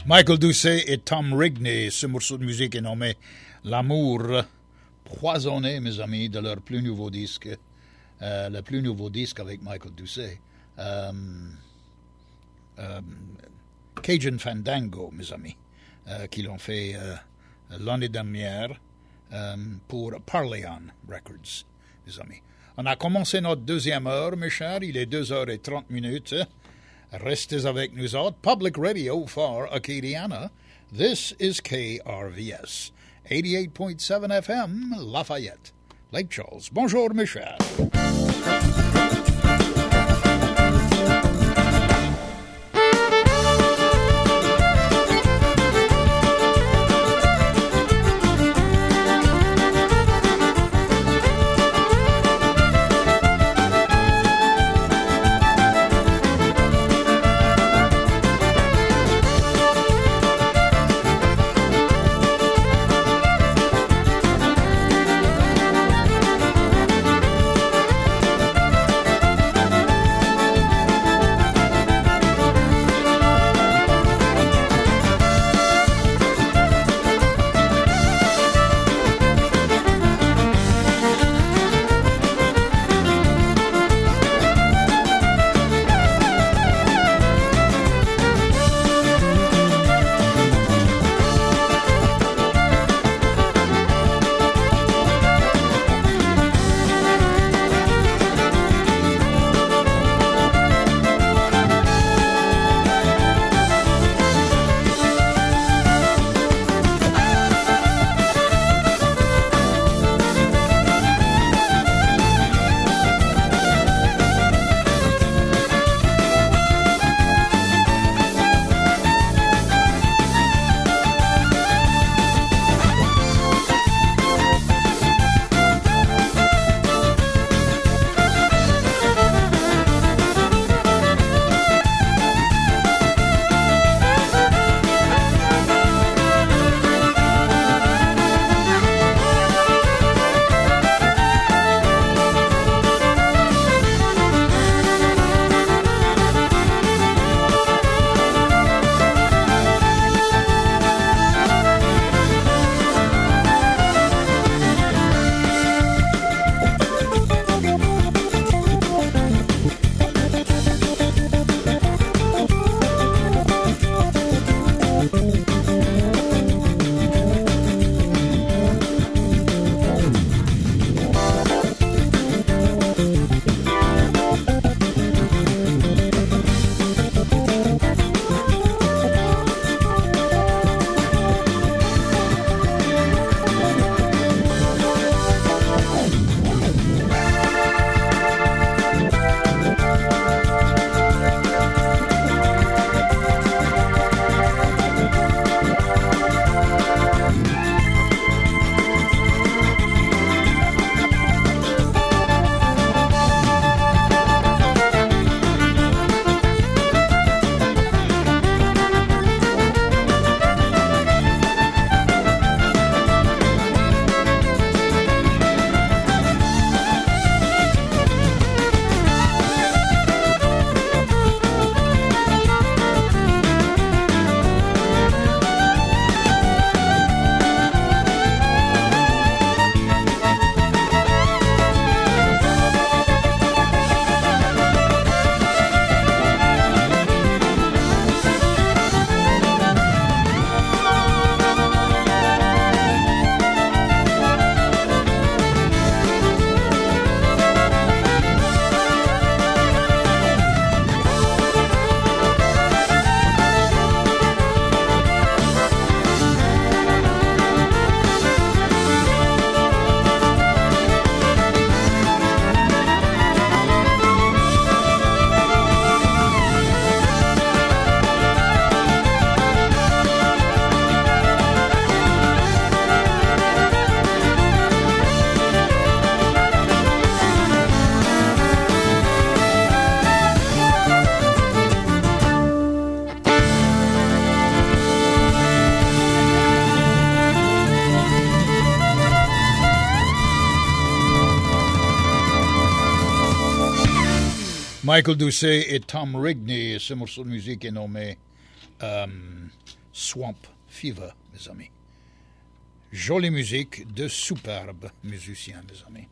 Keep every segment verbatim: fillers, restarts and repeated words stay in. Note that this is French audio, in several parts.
Michael Doucet et Tom Rigney. Ce morceau de musique est nommé L'amour poisonné, mes amis, de leur plus nouveau disque. Euh, le plus nouveau disque avec Michael Doucet. Euh, euh, Cajun Fandango, mes amis, euh, qui l'ont fait euh, l'année dernière euh, pour Parleon Records, mes amis. On a commencé notre deuxième heure, mes chers. Il est deux heures et trente minutes. Restez avec nous autres. Public Radio for Acadiana. This is K R V S. eighty-eight point seven F M, Lafayette. Lake Charles. Bonjour, mes chers. Michael Doucet et Tom Rigney. Ce morceau de musique est nommé euh, Swamp Fever, mes amis. Jolie musique de superbes musiciens, mes amis.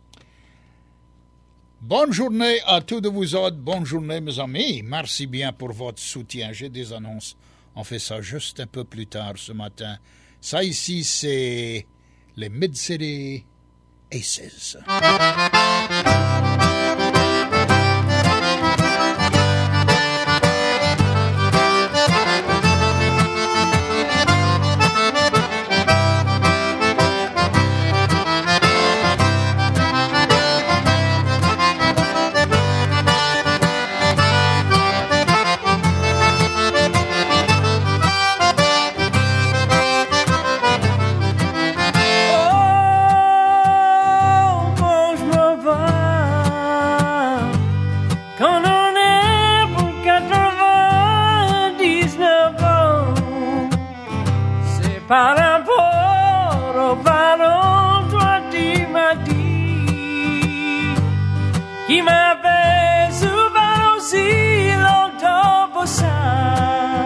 Bonne journée à tous de vous autres. Bonne journée, mes amis. Merci bien pour votre soutien. J'ai des annonces. On fait ça juste un peu plus tard ce matin. Ça ici, c'est les Mid-City Aces. Par rapport au ballon, toi tu m'as dit qui m'avait souvent aussi longtemps pour ça.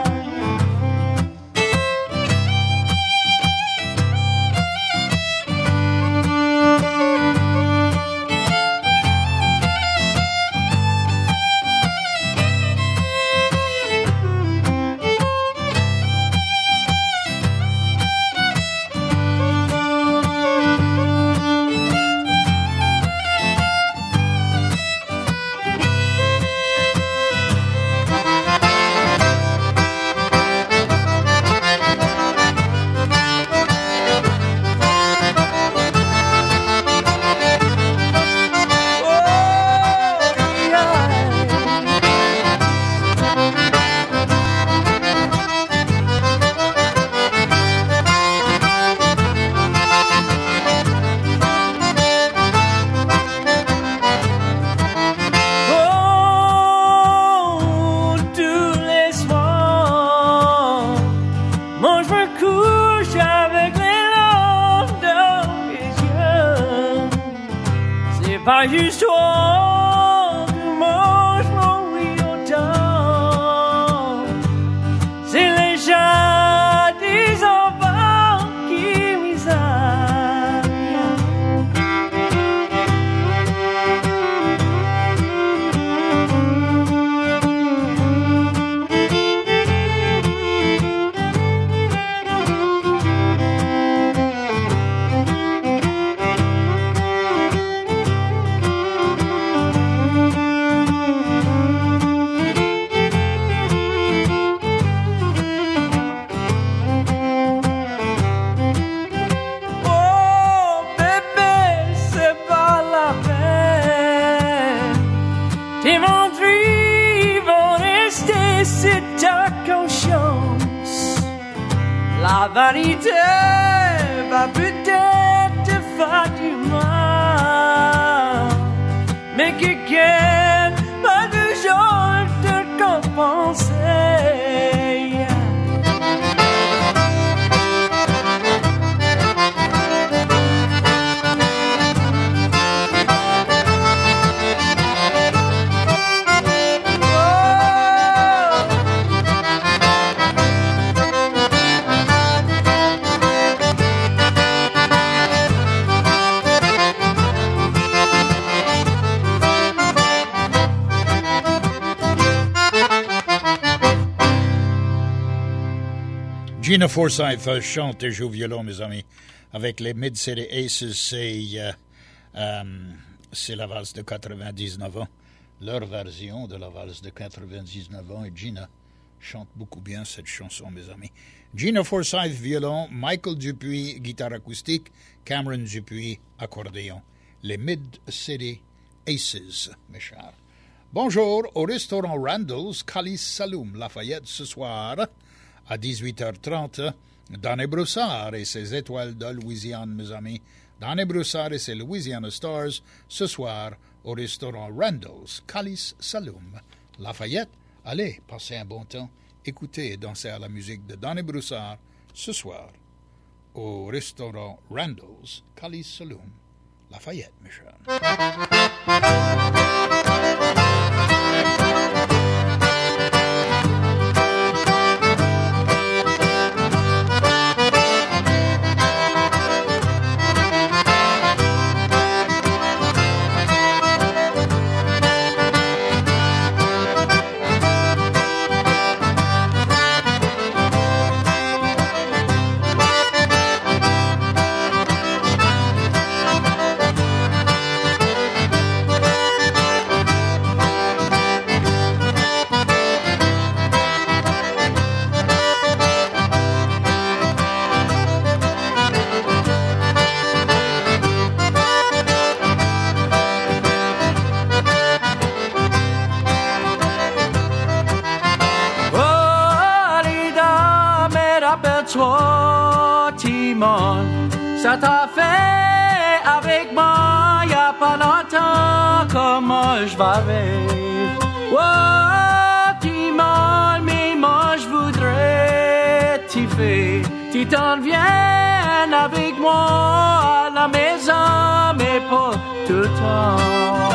Pas juste toi qui mange mon riz autant. C'est les chats des enfants qui misèrent. La vanité va peut-être te faire du mal, mais quelqu'un va toujours te compenser. Gina Forsyth chante et joue violon, mes amis, avec les Mid-City Aces. C'est, euh, euh, c'est la valse de quatre-vingt-dix-neuf ans, leur version de la valse de quatre-vingt-dix-neuf ans. Et Gina chante beaucoup bien cette chanson, mes amis. Gina Forsyth, violon, Michael Dupuis, guitare acoustique, Cameron Dupuis, accordéon. Les Mid-City Aces, mes chers. Bonjour, au restaurant Randall's, Calice Saloum, Lafayette, ce soir, à dix-huit heures trente, Danny Broussard et ses étoiles de Louisiane, mes amis. Danny Broussard et ses Louisiana Stars, ce soir, au restaurant Randall's, Calice Saloum, Lafayette. Allez, passez un bon temps, écoutez et dansez à la musique de Danny Broussard, ce soir, au restaurant Randall's, Calice Saloum, Lafayette, mes chers. toi, Timon. Ça t'a fait avec moi, y a pas longtemps, comment je vais vivre. Oh, Timon, mais moi je voudrais t'y faire. Tu t'en viens avec moi à la maison, mais pas tout le temps.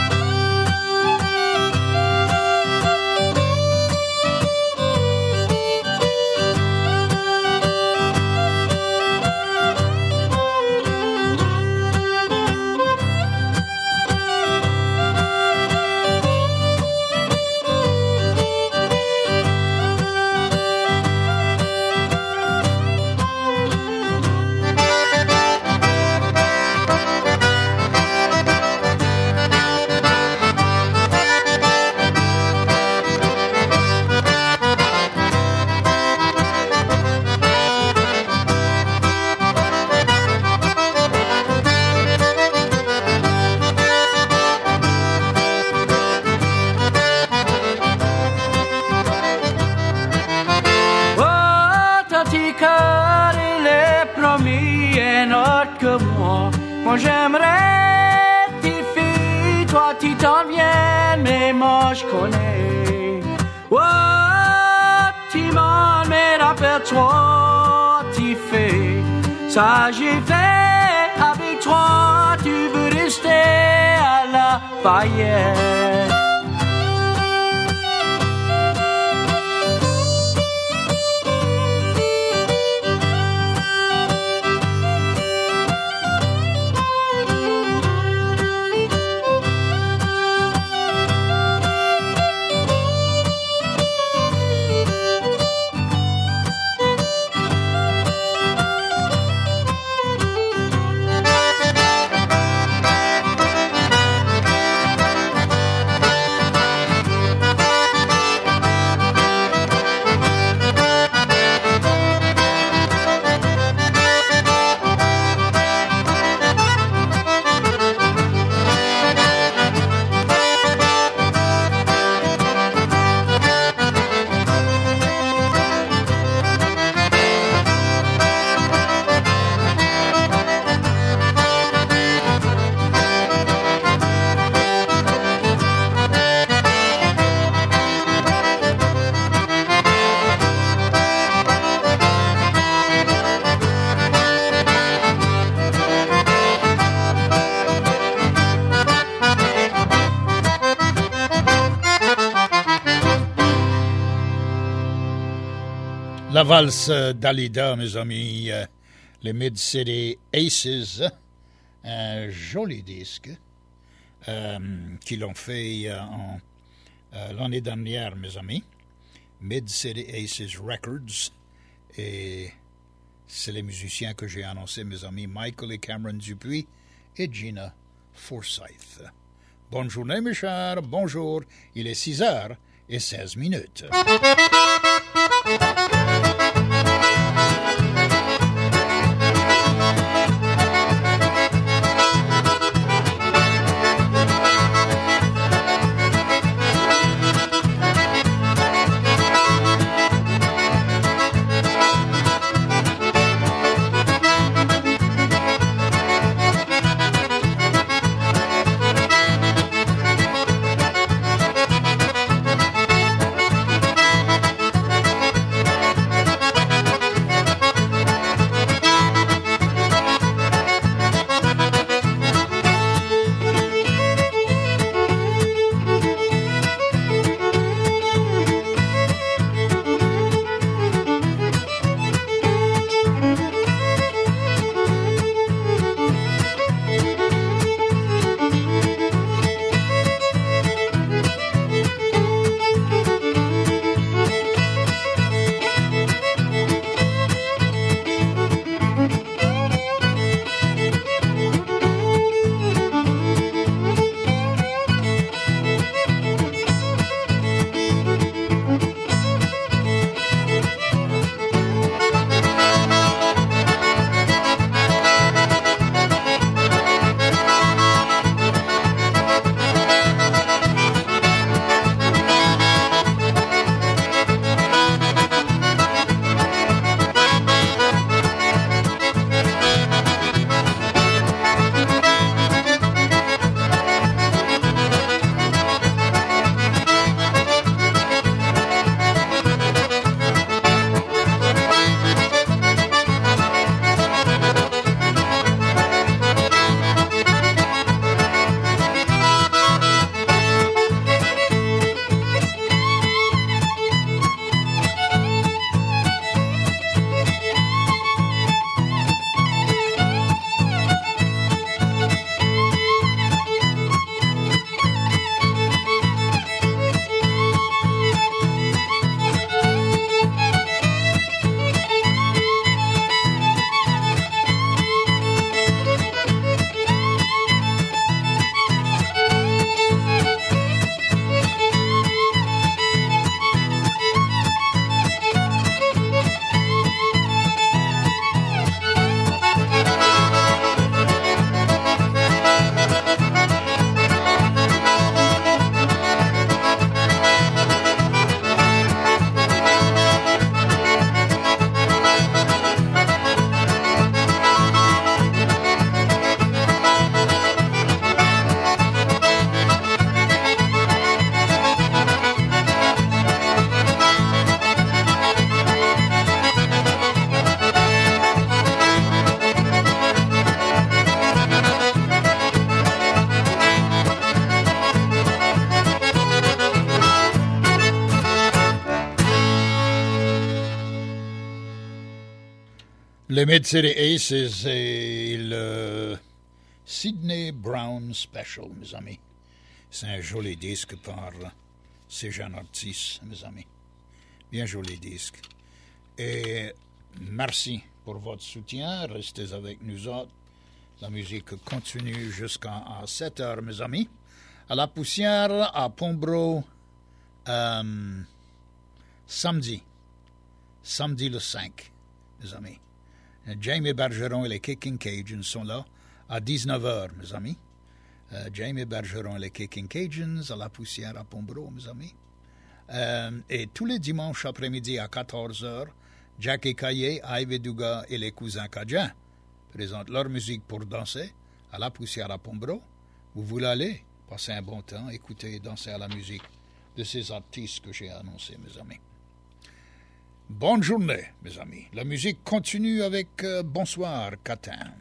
Moi j'aimerais tes filles, toi tu t'en viens, mais moi je connais. Oh, Timon, mais rappelle-toi, tu fais ça j'ai fait avec toi, tu veux rester à la paillette. La valse d'Alida, mes amis, euh, les Mid-City Aces, un joli disque euh, qu'ils l'ont fait euh, en, euh, l'année dernière, mes amis. Mid-City Aces Records, et c'est les musiciens que j'ai annoncés, mes amis, Michael et Cameron Dupuis et Gina Forsyth. Bonne journée, mes chers, bonjour, il est six heures et seize minutes. Le métier des Aces, c'est le Sydney Brown Special, mes amis. C'est un joli disque par ces jeunes artistes, mes amis. Bien joli disque. Et merci pour votre soutien. Restez avec nous autres. La musique continue jusqu'à sept heures, mes amis. À la Poussière, à Pombro, euh, samedi. Samedi le cinq, mes amis. Jamie Bergeron et les Kicking Cajuns sont là à dix-neuf heures, mes amis. Euh, Jamie Bergeron et les Kicking Cajuns à la Poussière à Pombro, mes amis. Euh, et tous les dimanches après-midi à quatorze heures, Jackie Caillé, Ivy Duga et les cousins Cajun présentent leur musique pour danser à la Poussière à Pombro. Vous voulez aller passer un bon temps, écouter et danser à la musique de ces artistes que j'ai annoncés, mes amis. Bonne journée, mes amis. La musique continue avec euh, Bonsoir, Catin.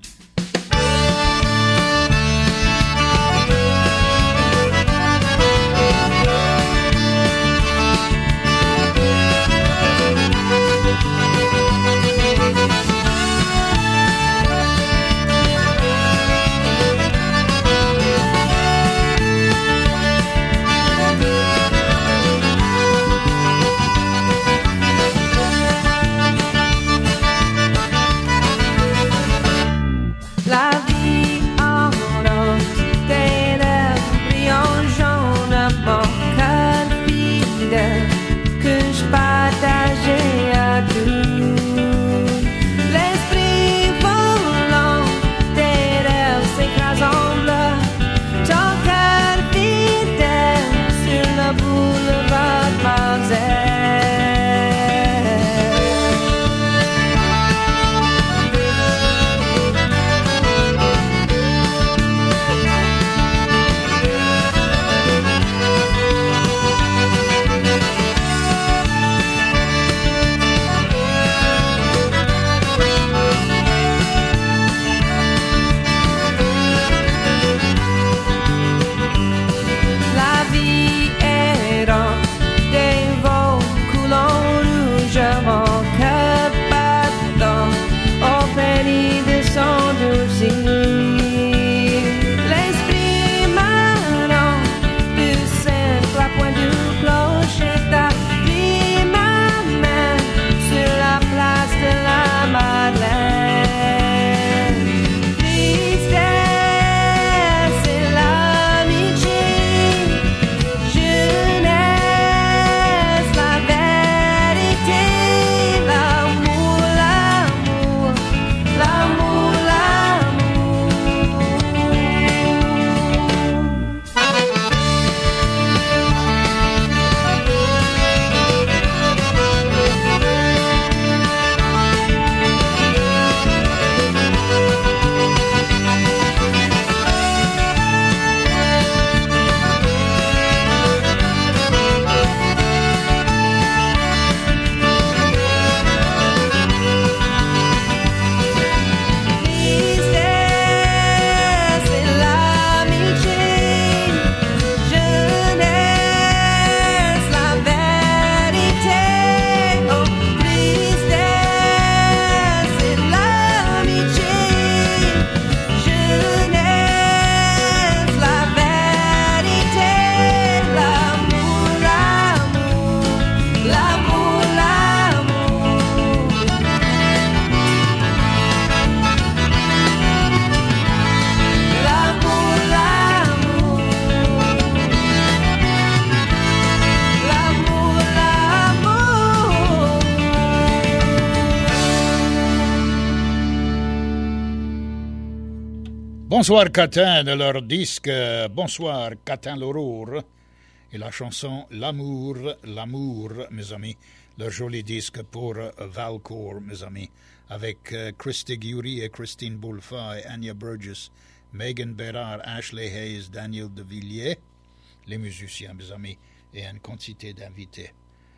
Bonsoir Catin de leur disque Bonsoir Catin l'aurore et la chanson L'amour, l'amour, mes amis, leur joli disque pour Valcourt, mes amis, avec Christy Gury et Christine Boulfa et Anya Burgess, Megan Bérard, Ashley Hayes, Daniel De Villiers, les musiciens, mes amis, et une quantité d'invités.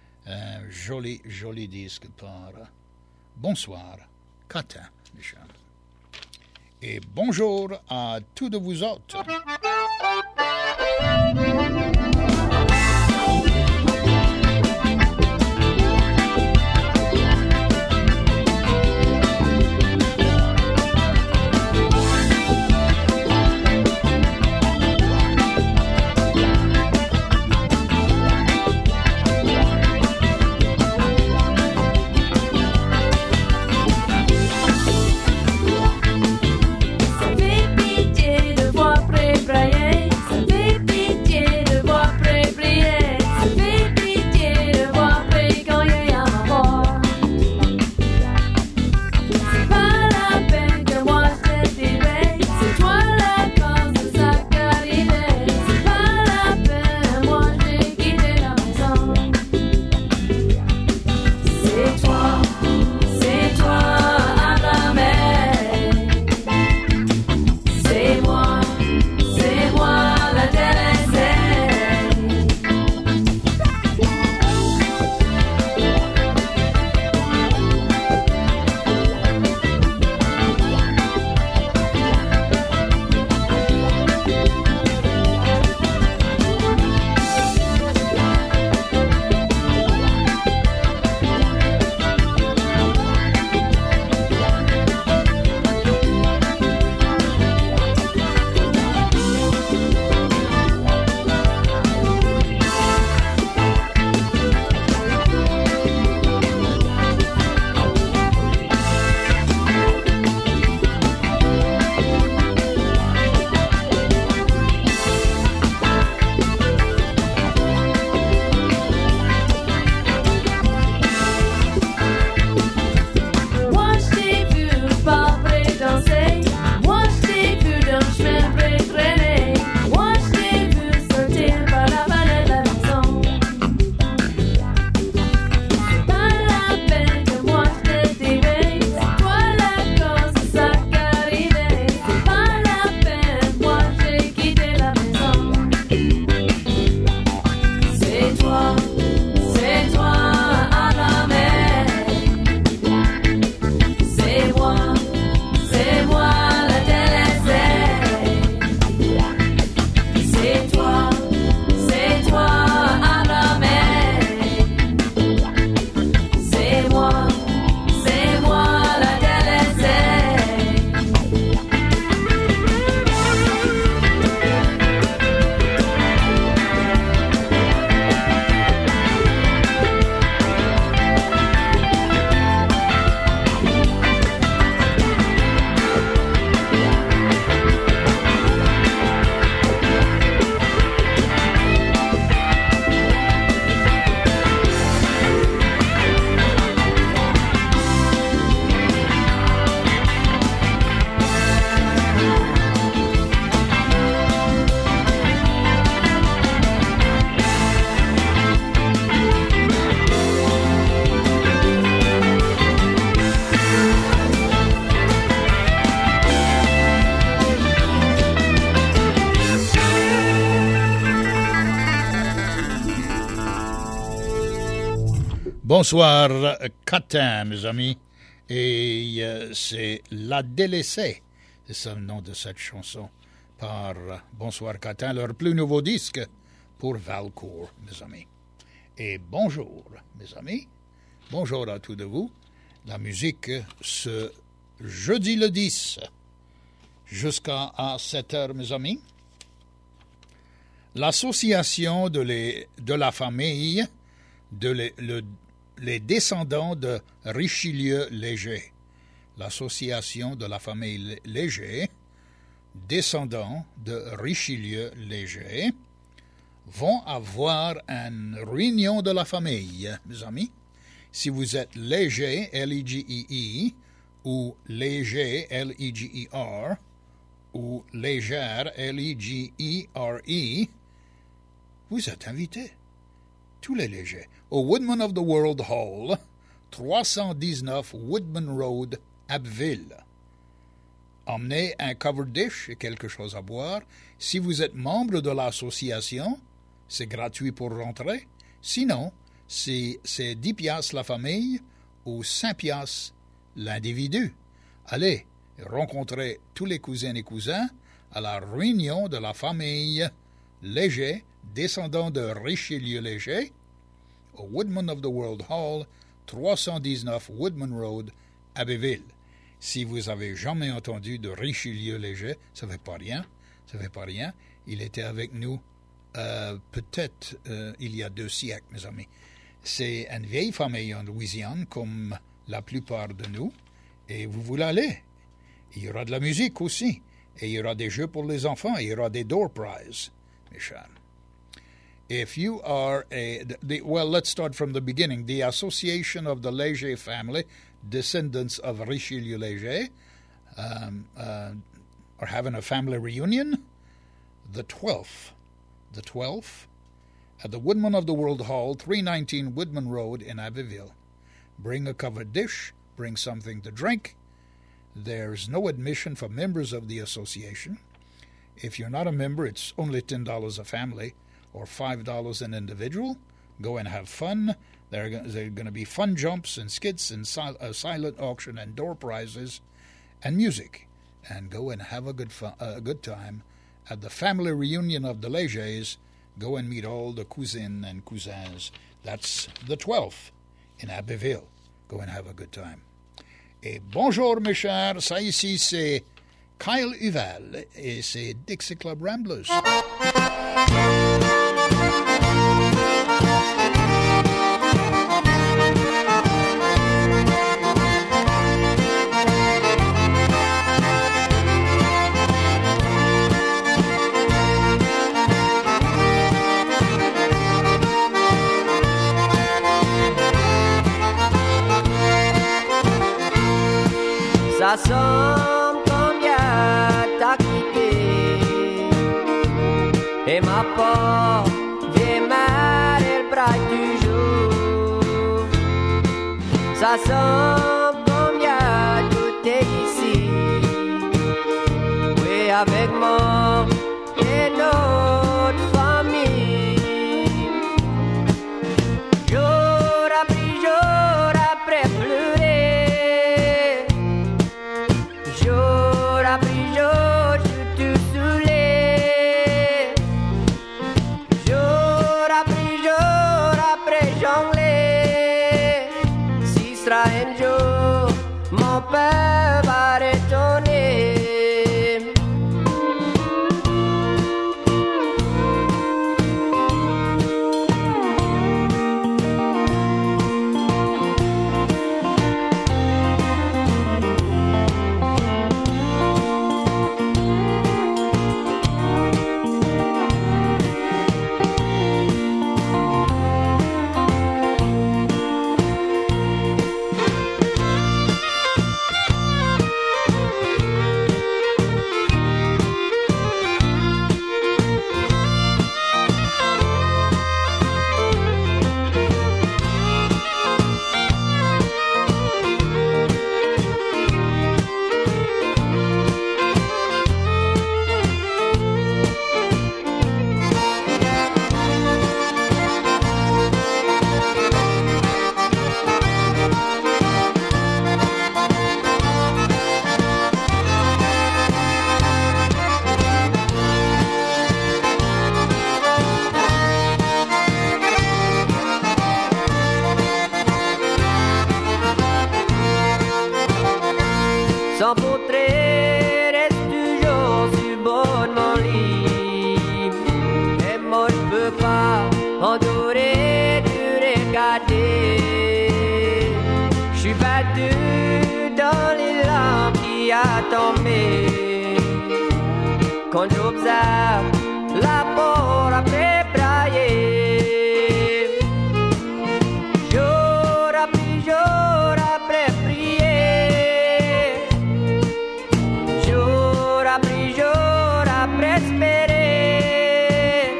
Un joli, joli disque par Bonsoir Catin, mes chers. Et bonjour à tous de vous autres. Bonsoir, Catin, mes amis. Et euh, c'est La Délaissée, c'est ça le nom de cette chanson, par euh, Bonsoir Catin, leur plus nouveau disque pour Valcourt, mes amis. Et bonjour, mes amis. Bonjour à tous de vous. La musique, ce jeudi le dix, jusqu'à sept heures, mes amis. L'association de, les, de la famille de les, le, les descendants de Richelieu-Léger. L'association de la famille Léger, descendants de Richelieu-Léger, vont avoir une réunion de la famille, mes amis. Si vous êtes Léger, L E G E E, ou Léger, L E G E R, ou Légère, L E G E R E, vous êtes invités. Tous les légers. Au Woodman of the World Hall, trois cent dix-neuf Woodman Road, Abbeville. Emmenez un covered dish et quelque chose à boire. Si vous êtes membre de l'association, c'est gratuit pour rentrer. Sinon, c'est, c'est dix piastres la famille ou cinq piastres l'individu. Allez, rencontrez tous les cousins et cousins à la réunion de la famille Léger, descendant de Richelieu-Léger, au Woodman of the World Hall, trois cent dix-neuf Woodman Road, Abbeville. Si vous avez jamais entendu de Richelieu-Léger, ça ne fait pas rien, ça ne fait pas rien. Il était avec nous euh, peut-être euh, il y a deux siècles, mes amis. C'est une vieille famille en Louisiane, comme la plupart de nous, et vous voulez aller. Il y aura de la musique aussi, et il y aura des jeux pour les enfants, et il y aura des door prizes, mes chers. If you are a, the, well, let's start from the beginning. The Association of the Léger family, descendants of Richelieu-Léger, um, uh, are having a family reunion the twelfth, the twelfth, at the Woodman of the World Hall, three nineteen Woodman Road in Abbeville. Bring a covered dish, bring something to drink. There's no admission for members of the association. If you're not a member, it's only ten dollars a family, or five dollars an individual. Go and have fun. There are, there are going to be fun jumps and skits and sil- a silent auction and door prizes and music. And go and have a good fun, a good time at the family reunion of the Légers. Go and meet all the cousins and cousins. That's the twelfth in Abbeville. Go and have a good time. Et bonjour mes chers, ça ici c'est Kyle Huval et c'est Dixie Club Ramblers. Ça semble comme bien t'as quitté et ma porte vient mal, elle braille toujours. Ça semble comme bien tout est ici, oui avec moi et notre famille. Jour après jour après pleurer. Jour après jour, après jongler, si sera un jour. cambiar la por après brailler. Jour après jour après prier. Jour après jour après espérer.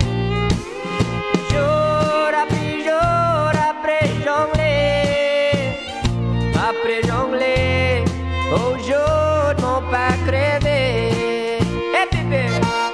Jour après jour après jongler. Après jongler, au jour de mon pas crevé. Et bébé.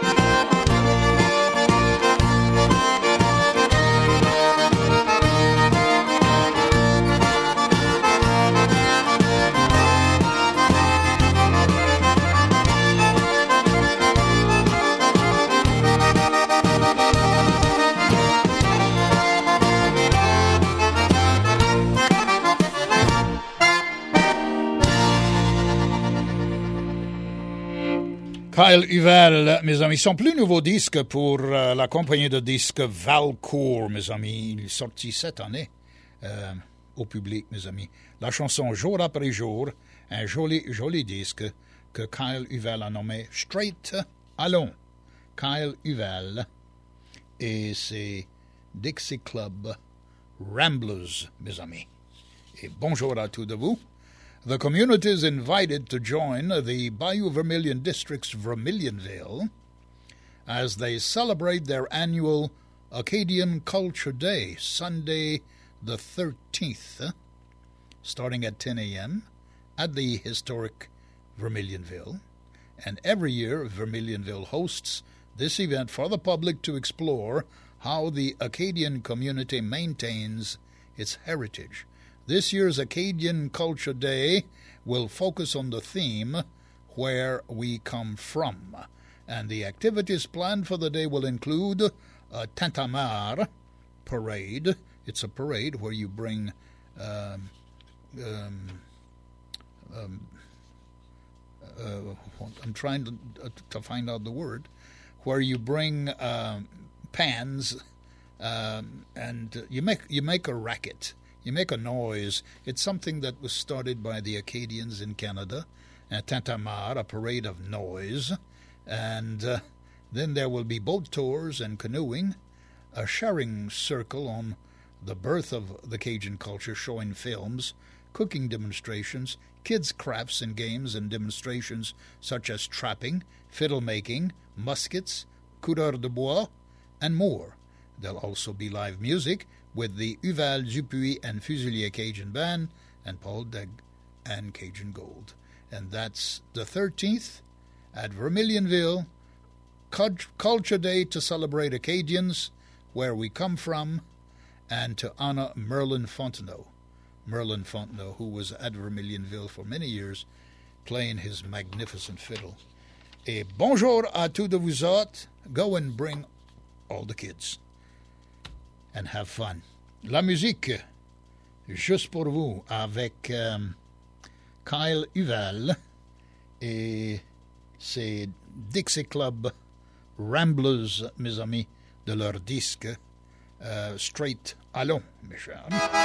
Kyle Huvel, mes amis, son plus nouveau disque pour euh, la compagnie de disques Valcourt, mes amis. Il est sorti cette année euh, au public, mes amis. La chanson Jour après jour, un joli, joli disque que Kyle Huvel a nommé Straight Allons. Kyle Huvel et c'est Dixie Club Ramblers, mes amis. Et bonjour à tous de vous. The community is invited to join the Bayou Vermilion District's Vermilionville as they celebrate their annual Acadian Culture Day, Sunday the thirteenth, starting at ten a.m. at the historic Vermilionville. And every year, Vermilionville hosts this event for the public to explore how the Acadian community maintains its heritage. This year's Acadian Culture Day will focus on the theme, Where We Come From. And the activities planned for the day will include a Tintamarre parade. It's a parade where you bring, um, um, um, uh, I'm trying to, uh, to find out the word, where you bring uh, pans um, and you make you make a racket. You make a noise. It's something that was started by the Acadians in Canada. Uh, Tintamarre, a parade of noise. And uh, then there will be boat tours and canoeing, a sharing circle on the birth of the Cajun culture showing films, cooking demonstrations, kids' crafts and games and demonstrations such as trapping, fiddle making, muskets, couleur de bois, and more. There'll also be live music with the Huvel, Dupuis, and Fusilier Cajun Band, and Paul Degg and Cajun Gold. And that's the thirteenth at Vermilionville, Culture Day to celebrate Acadians, where we come from, and to honor Merlin Fontenot. Merlin Fontenot, who was at Vermilionville for many years, playing his magnificent fiddle. Et bonjour à tous de vous autres. Go and bring all the kids. And have fun. La musique, juste pour vous, avec um, Kyle Huvel, et c'est Dixie Club Ramblers, mes amis, de leur disque uh, Straight Allons, mes chers.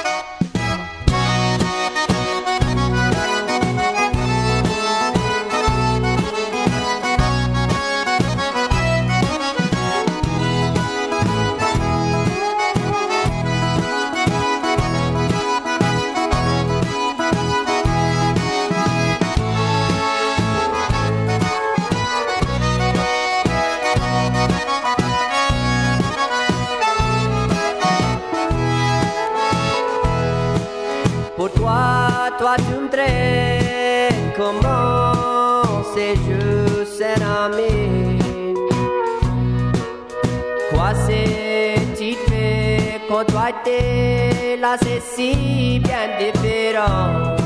Toi tu me traites comment c'est juste un ami. Quoi c'est-il fait quand toi t'es là, c'est si bien différent.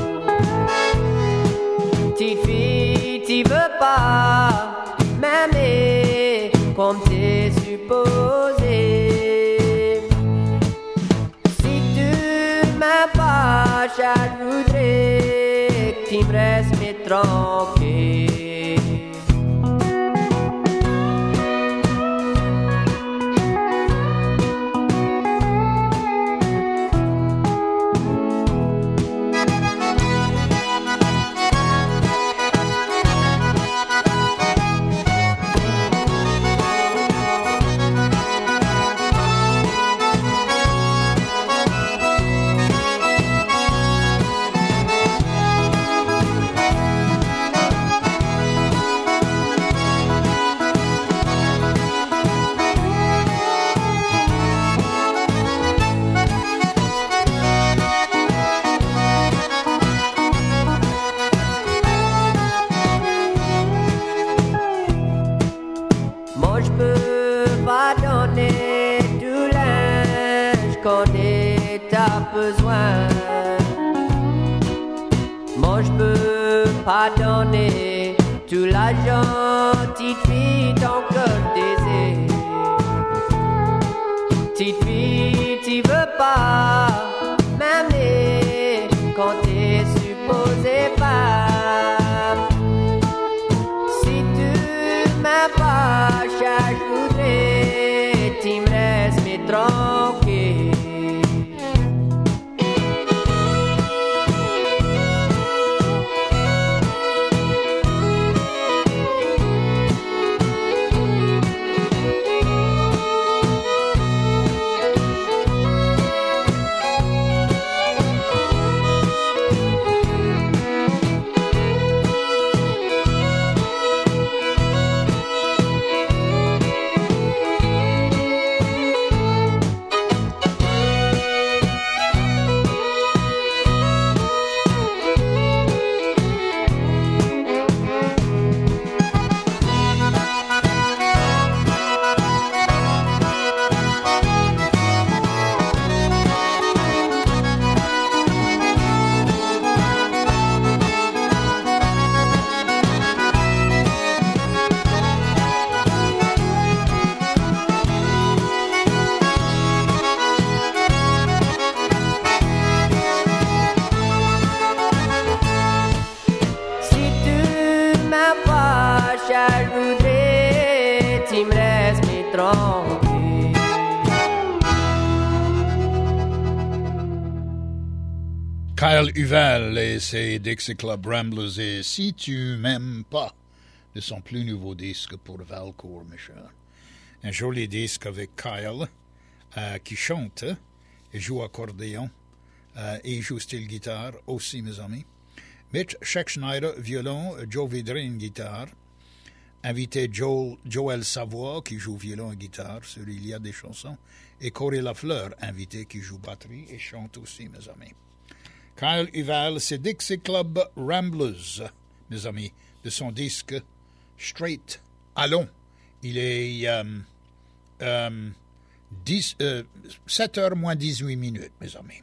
Petite fille, tu veux pas m'aimer comme t'es supposé. Si tu m'aimes pas, je voudrais que tu me restes mais tranquille. qu'on est à besoin. Moi je peux pas donner tout l'argent, petite fille, ton cœur désir. Petite fille, tu veux pas m'aimer quand t'es supposé pas. Si tu m'aimes pas, je voudrais, tu me laisses mais tranquille. Kyle Huvel et ses Dixie Club Ramblers et Si tu m'aimes pas de son plus nouveau disque pour Valcourt, Michel. Un joli disque avec Kyle euh, qui chante et joue accordéon euh, et joue style guitare aussi, mes amis. Mitch Scheckschneider, violon, Joe Vidrin, guitare. Invité Joel, Joël Savoie qui joue violon et guitare sur Il y a des chansons. Et Corey Lafleur, invité qui joue batterie et chante aussi, mes amis. Kyle Huvel, c'est Dixie Club Ramblers, mes amis, de son disque Straight. Allons, il est euh, euh, dix, euh, sept heures moins dix-huit minutes, mes amis.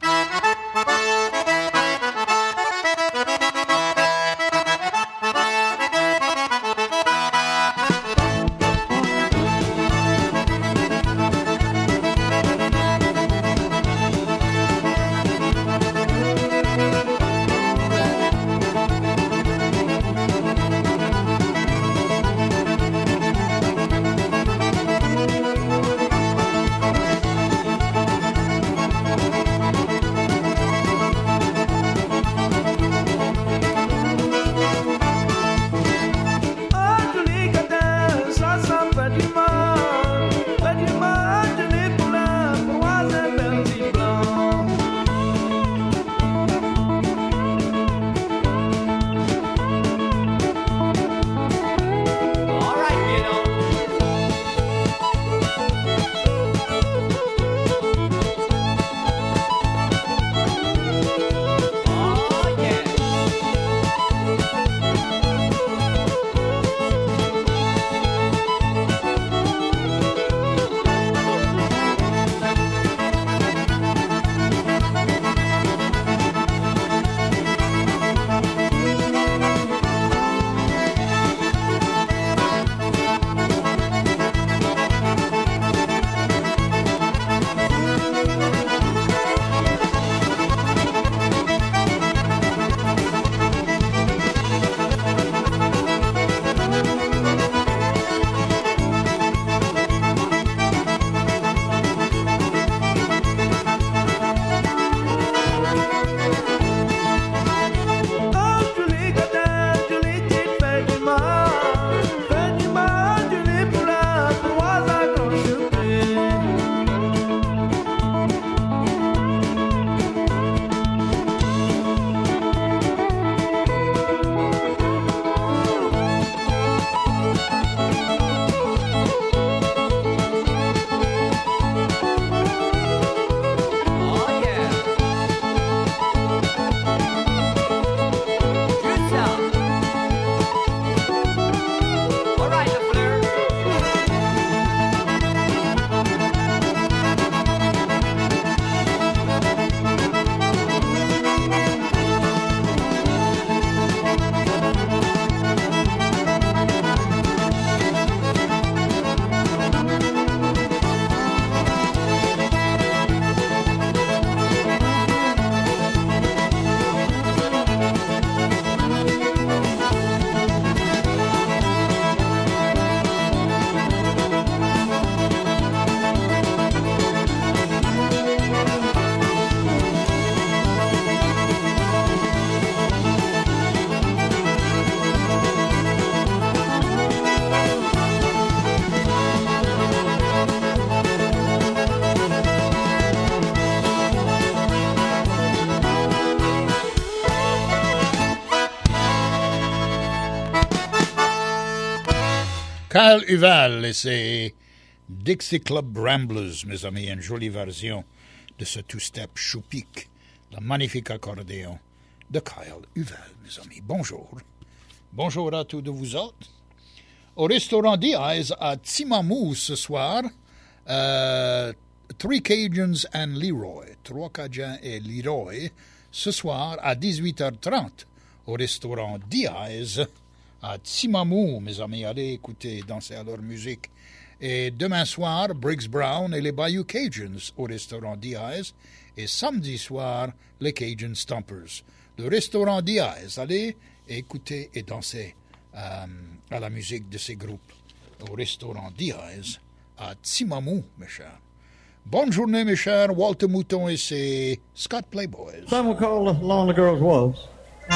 Kyle Huval et ses Dixie Club Ramblers, mes amis, une jolie version de ce two-step choupique, le magnifique accordéon de Kyle Huval, mes amis. Bonjour. Bonjour à tous de vous autres. Au restaurant Diaz à Timamou ce soir, euh, Three Cajuns and Leroy, Trois Cajuns et Leroy, ce soir à dix-huit heures trente au restaurant Diaz à Timamou, mes amis. Allez écouter, danser à leur musique. Et demain soir, Briggs Brown et les Bayou Cajuns au restaurant Diaz. Et samedi soir, les Cajun Stompers. Le restaurant Diaz, allez écouter et danser euh, à la musique de ces groupes au restaurant Diaz à Timamou, mes chers. Bonne journée, mes chers. Walter Mouton et ses Scott Playboys. Some will call the Lonely Girls Wolves.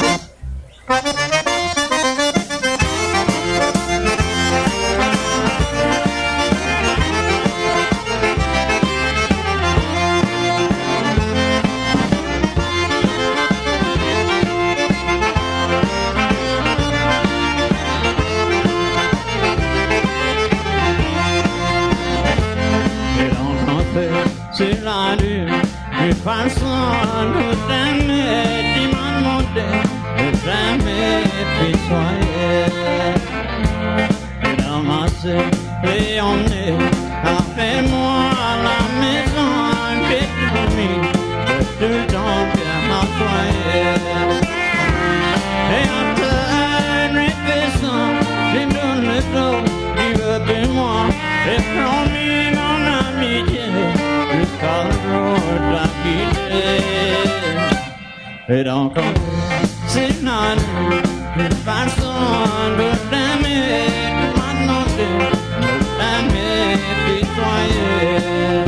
C'est la lune, une personne que jamais tu m'as demandé, que jamais pitoyé. Et dans ma cité, on est, appelez-moi à la maison, j'ai dormi, que tout le temps bien nettoyé. Et en train de réfléchir, j'ai donné le dos, il veut de moi, et promis mon amitié. Jusqu'à l'autre la quitter. Et encore, c'est la nuit, une personne de t'aimer, de m'annoncer, de t'aimer, pitoyer.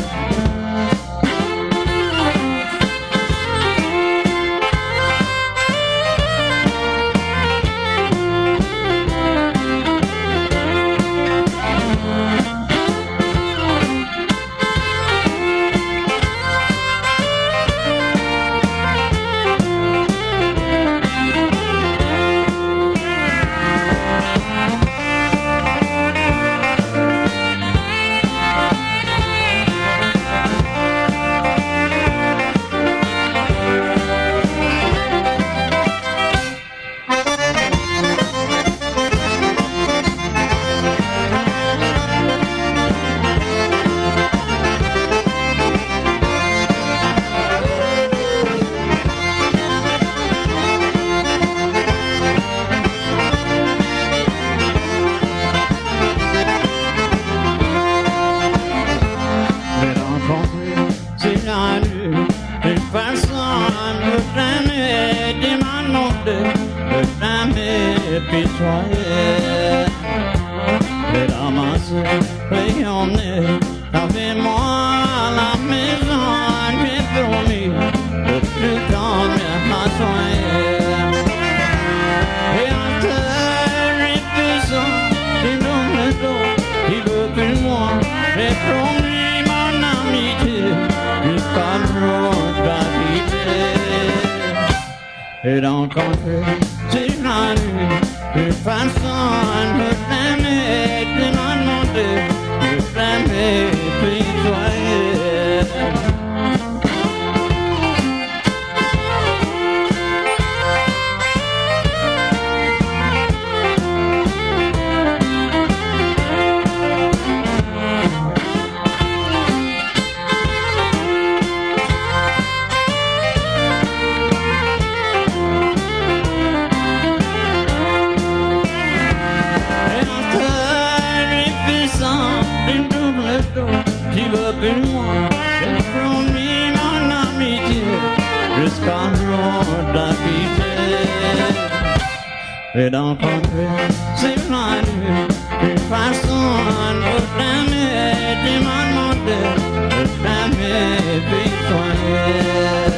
Et rencontrer, c'est la nuit, une personne que t'aimer, de m'annoncer, de t'aimer, pitoyer. Et d'encontrer, c'est la nuit, une personne de t'aimer, de m'annoncer, de t'aimer, pitoyer.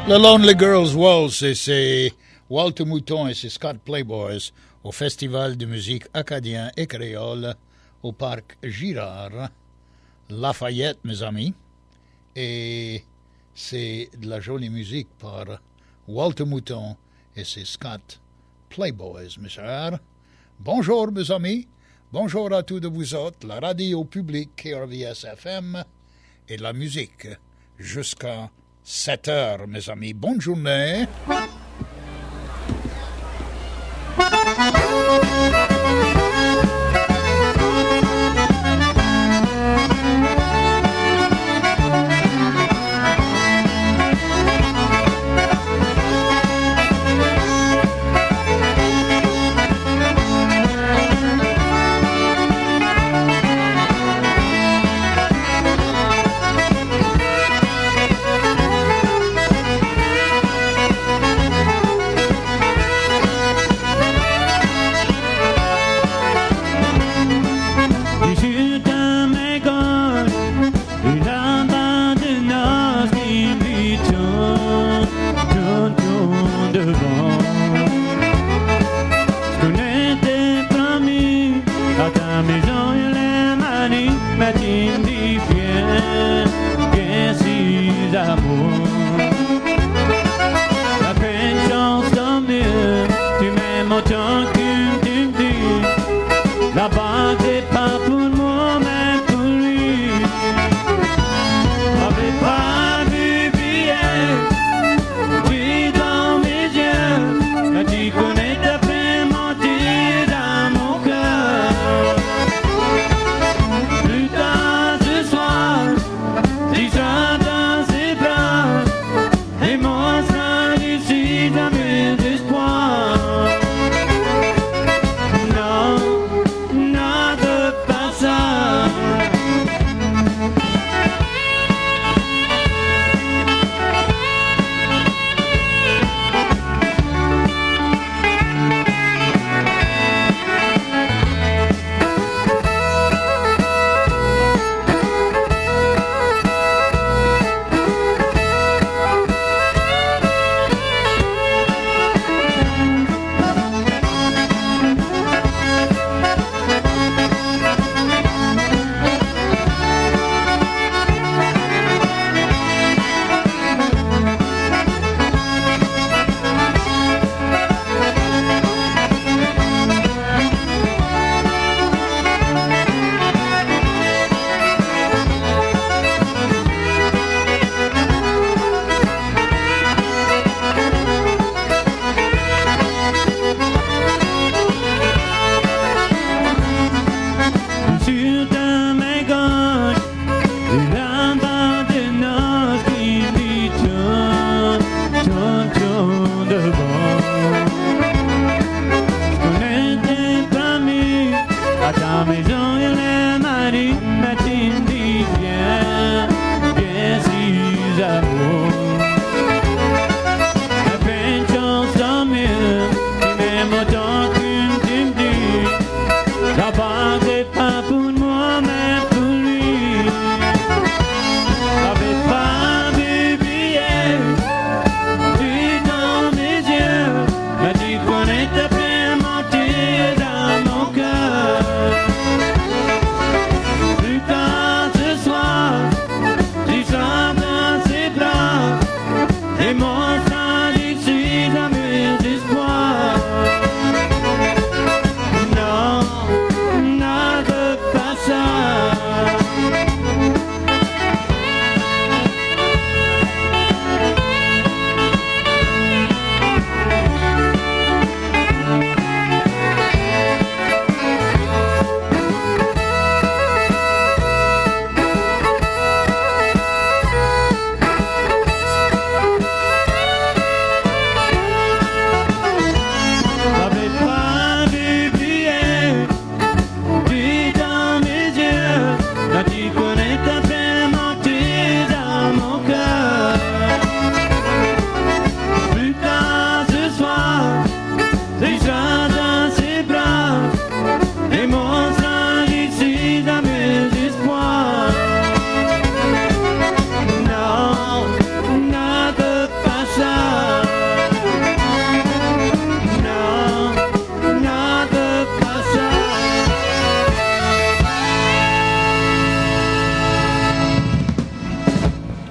Le Lonely Girls Waltz, et c'est Walter Mouton et ses Scott Playboys au Festival de musique acadien et créole au Parc Girard, Lafayette, mes amis. Et c'est de la jolie musique par Walter Mouton et ses Scott Playboys, mes chers. Bonjour, mes amis. Bonjour à tous de vous autres. La radio publique K R V S F M et la musique jusqu'à sept heures, mes amis. Bonne journée.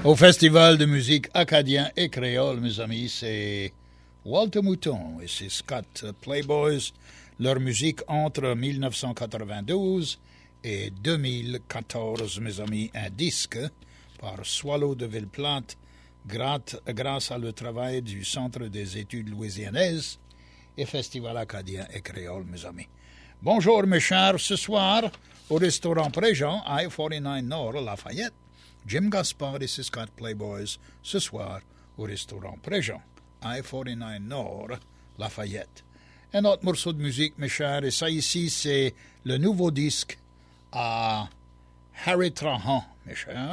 Au Festival de musique acadien et créole, mes amis, c'est Walter Mouton et ses Scott Playboys. Leur musique entre mille neuf cent quatre-vingt-douze et deux mille quatorze, mes amis, un disque par Swallow de Villeplante grâce à le travail du Centre des études louisianaises et Festival acadien et créole, mes amis. Bonjour, mes chers, ce soir, au restaurant Préjean, I quarante-neuf Nord, Lafayette, Jim Gaspard et ses Scott Playboys, ce soir, au restaurant Préjean, I quarante-neuf Nord, Lafayette. Un autre morceau de musique, mes chers, et ça ici, c'est le nouveau disque à Harry Trahan, mes chers.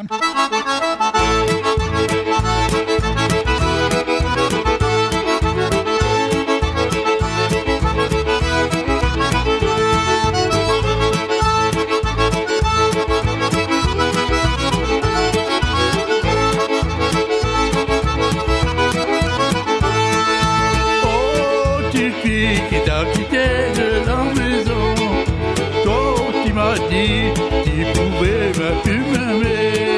Qui t'a quitté de la maison, toi qui m'as dit qu'il pouvait me plus m'aimer.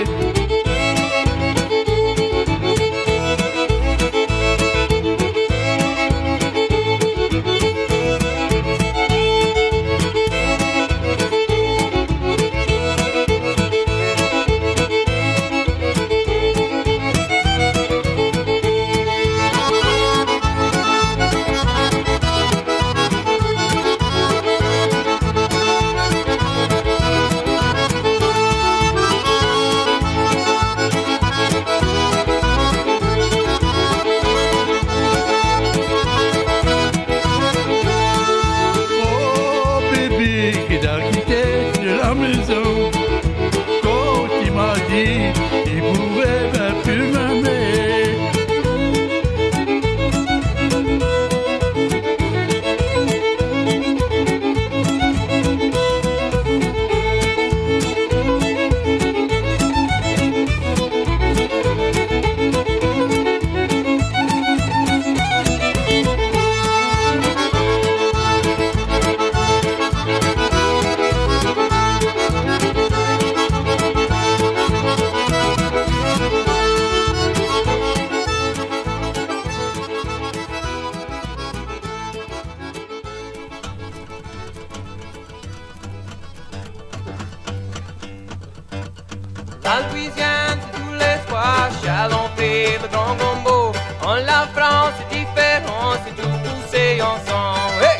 La Louisiane, c'est tous les soirs, chalenté, le grand gombo. En la France, c'est différent, c'est tout poussé ensemble. Hey!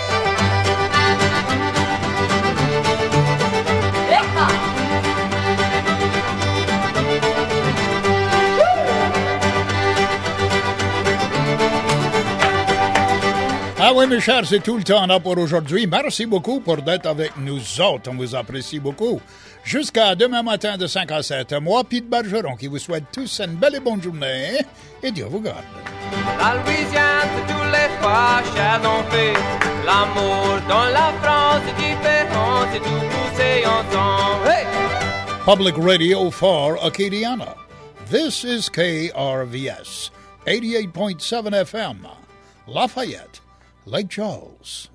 Ah oui, mes chers, c'est tout le temps là pour aujourd'hui. Merci beaucoup pour d'être avec nous autres. On vous apprécie beaucoup. Jusqu'à demain matin de cinq à sept, moi, Pete Bergeron, qui vous souhaite tous une belle et bonne journée. Et Dieu vous garde. La Louisiane, c'est tous les fois, cher fait. L'amour dans la France, c'est différent, c'est tout poussé ensemble. Hey! Public Radio for Acadiana. This is K R V S, eighty-eight point seven F M, Lafayette, Lake Charles.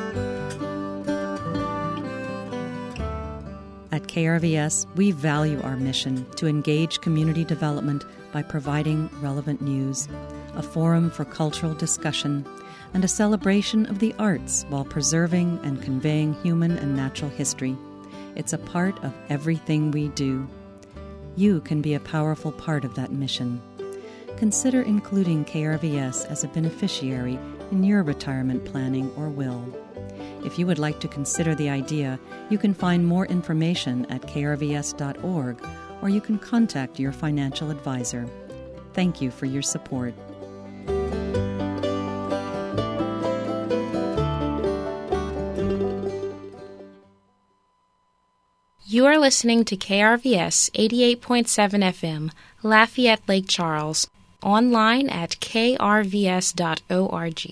At K R V S, we value our mission to engage community development by providing relevant news, a forum for cultural discussion, and a celebration of the arts while preserving and conveying human and natural history. It's a part of everything we do. You can be a powerful part of that mission. Consider including K R V S as a beneficiary in your retirement planning or will. If you would like to consider the idea, you can find more information at k r v s dot org, or you can contact your financial advisor. Thank you for your support. You are listening to K R V S eighty-eight point seven F M, Lafayette, Lake Charles, online at k r v s dot org.